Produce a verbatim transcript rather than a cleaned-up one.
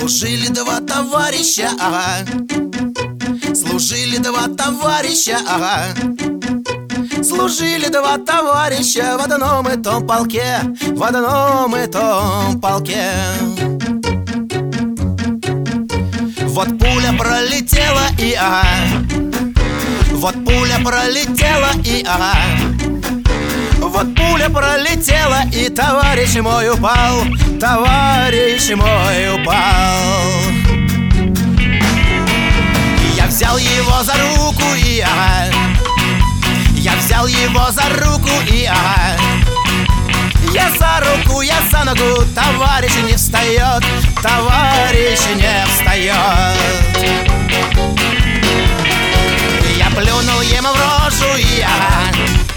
Служили два товарища, ага. Служили два товарища, ага. Служили два товарища в одном и том полке, в одном и том полке. Вот пуля пролетела и ага. Вот пуля пролетела и ага. Вот пуля пролетела и товарищ мой упал, товарищ мой упал. Я взял его за руку и ага. Я взял его за руку и ага. Я за руку, я за ногу, товарищ не встает, товарищ не встает. Я плюнул ему в рожу и ага.